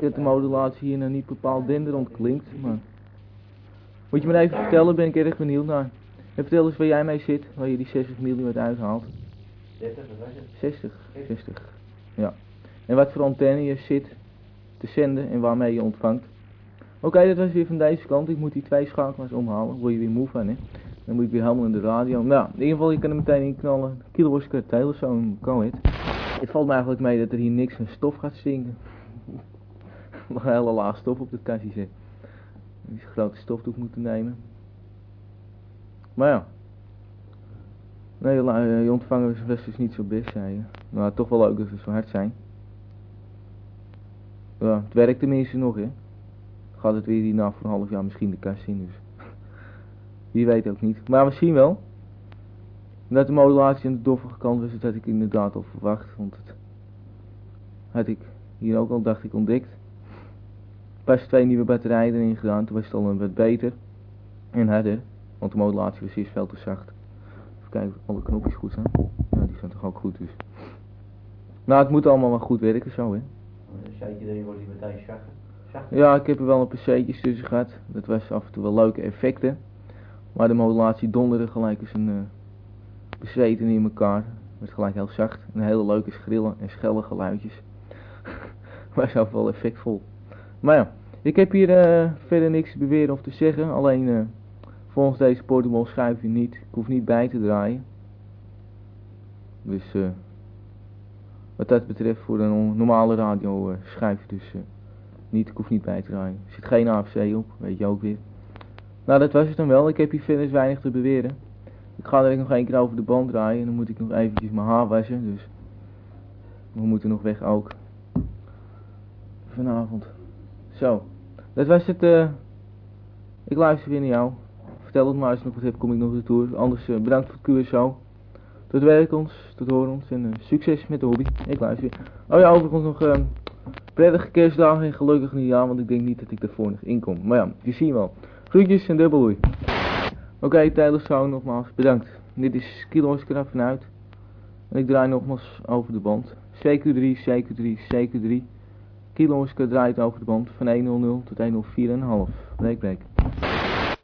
dat de modulatie hier nou niet bepaald denderend klinkt, maar... Moet je me even vertellen, ben ik erg benieuwd naar. En vertel eens waar jij mee zit, waar je die 60 mm uithaalt. 30, wat was het? 60. Ja. En wat voor antenne je zit te zenden en waarmee je ontvangt. Oké, dat was weer van deze kant. Ik moet die 2 schakelaars omhalen. Word je weer moe van, hè. Dan moet ik weer helemaal in de radio. Nou, in ieder geval, je kan er meteen in knallen. Kilowatt telefoon, Coed. Het valt me eigenlijk mee dat er hier niks van stof gaat stinken. Nog een hele laag stof op de kastje zit. Die grote stofdoek moeten nemen. Maar ja. Nee, je ontvanger was dus niet zo best, zei je. Nou, toch wel leuk dat ze zo hard zijn. Ja, het werkt tenminste nog, hè. Gaat het weer hierna voor een half jaar misschien de kast in, dus. Wie weet ook niet. Maar we zien wel. Dat de modulatie aan de doffige kant was, dat had ik inderdaad al verwacht. Want het had ik hier ook al, dacht ik, ontdekt. Pas 2 nieuwe batterijen erin gedaan, toen was het al een wat beter. En harder, want de modulatie was eerst veel te zacht. Even kijken of alle knopjes goed zijn. Ja, die zijn toch ook goed, dus. Nou, het moet allemaal wel goed werken zo, hè. Zei je erin wordt die meteen zachter? Ja, ik heb er wel een paar C'tjes tussen gehad. Dat was af en toe wel leuke effecten. Maar de modulatie donderde gelijk als een bezweten in elkaar. Het werd gelijk heel zacht. En hele leuke schrillen en schelle geluidjes. Was ook wel effectvol. Maar ja, ik heb hier verder niks te beweren of te zeggen. Alleen volgens deze portable schuif je niet. Ik hoef niet bij te draaien. Dus wat dat betreft voor een normale radio schuif je dus niet. Ik hoef niet bij te draaien. Er zit geen AFC op, weet je ook weer. Nou, dat was het dan wel. Ik heb hier verder weinig te beweren. Ik ga er nog 1 keer over de band draaien. En dan moet ik nog eventjes mijn haar wassen. Dus we moeten nog weg ook. Vanavond. Zo. Dat was het. Ik luister weer naar jou. Vertel het maar als je nog wat hebt, kom ik nog retour. Anders bedankt voor het QSO. Tot werk ons, tot horen ons. En succes met de hobby. Ik luister weer. Oh ja, overigens nog prettige kerstdagen en gelukkig nieuwjaar. Want ik denk niet dat ik ervoor nog inkom. Maar ja, je ziet wel. Groetjes en dubbelhoei. Oké, telefoon nogmaals, bedankt. Dit is Kilowatt vanuit. En ik draai nogmaals over de band. CQ3, CQ3, CQ3. Kilowatt draait over de band van 100 tot 104,5. Break.